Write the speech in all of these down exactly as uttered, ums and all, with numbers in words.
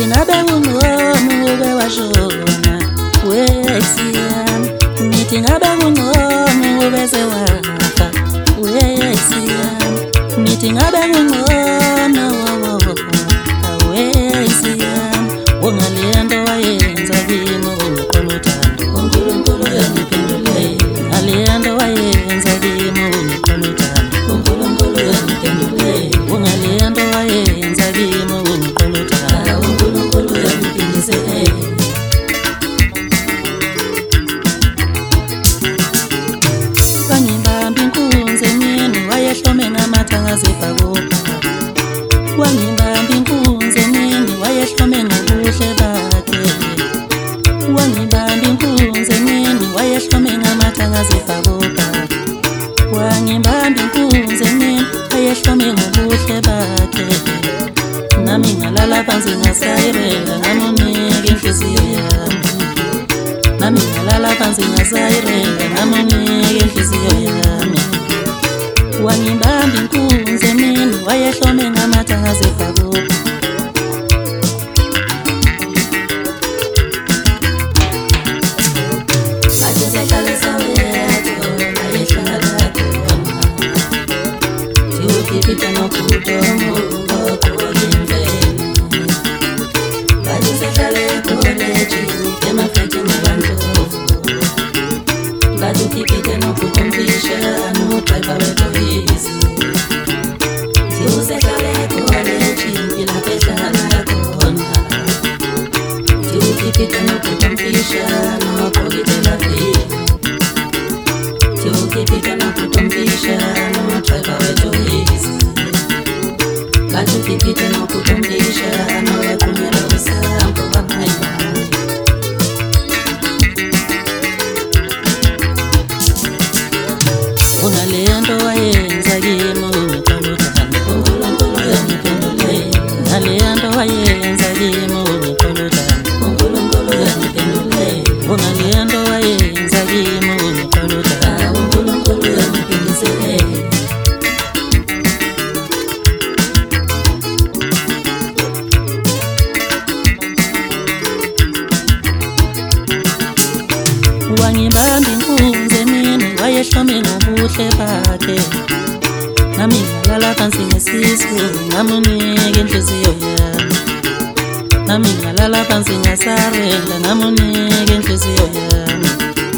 ngabe kungcono ube washona wesiyami, ngithi ngabe kungcono ube sewafa wesiyami, ngithi ngabe kungcono awesiyami, ungalento wayenza kimi uqola uthando, uNkulunkulu uyangiphendule, ngalento wayenza kimi uqola uthando, uNkulunkulu uyangiphendule, ungalento wayenza kimi uqola uthando, uNkulunkulu uyangiphindisele. Wangibamba inkunzi emini wayehlome ngamathanga zebhakuba, wangibamba inkunzi emini wayehlome ngobuhle bakhe, wangibamba inkunzi emini wayehlome ngamathanga zebhakuba, wangibamba inkunzi emini wayehlome ngobuhle bakhe, nami ngalala phansi ngasayirela ngamunika inhliziyo yami, nami ngalala phansi ngasayirela ngamunika inhliziyo yami, wangibamba inkunzi emini wayehlome ngamathanga zebhakuba, bathi sehlale sawethu ayehlala khona, thiukhipita nokhudomo ngoqola imvelo, bathi sehlale ekholeji emafetini abandlovu, bathi ukhipite nokhudomfishane udrayiva webhokisi, thiusehlale ekholeji ilapho ehlala khona, thiukhipite nokhudomfishane wabhokitela vile, thiukhipite nokhudomfishane udrayiva webhokisi, bathi ukhipite nokhudomfishane wequnyela usango bamayibayi. Ungalento wayenza kimi uqola uthando, uNkulunkulu uyangiphendule, ngalento wayenza kimi uqola uthando, uNkulunkulu uyangiphendule, ungalento wayenza kimi uqola uthando, uNkulunkulu uyangiphindisele. Wangibamba inkunzi emini wayehlome ngobuhle bakhe, nami ngalala phansi ngesisu ngamunika inhliziyo yami, nami ngalala phansi ngasarela ngamunika inhliziyo yami,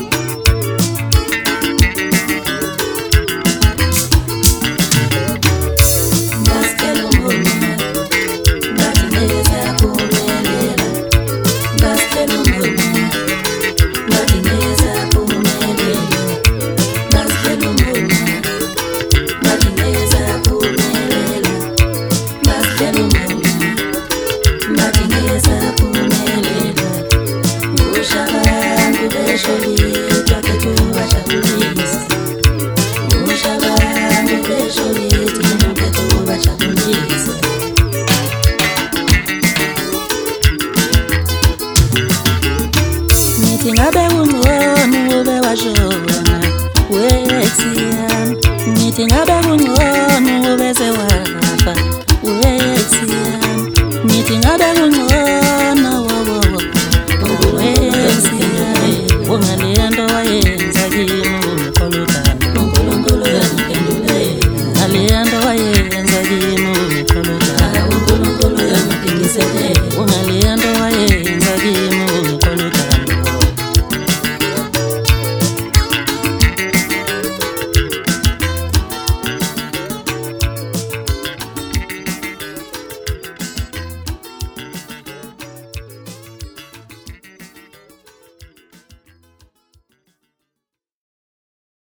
ngasikela umbona ngathi ngeke saphumelela, ngasikela umbona ngathi ngeke saphumelela, ngasikela umbona ngathi ngeke saphumelela, ngasikela umbona ngathi ngeke saphumelela, ngusha abantu besholitha phethu bajabulisa, ngusha abantu besholitha phethu bajabulisa. Ngithi ngabe kungcono ube washona wesiyami, ngithi ngabe kungcono ube sewafa wesiyami, ngithi ngabe kungcono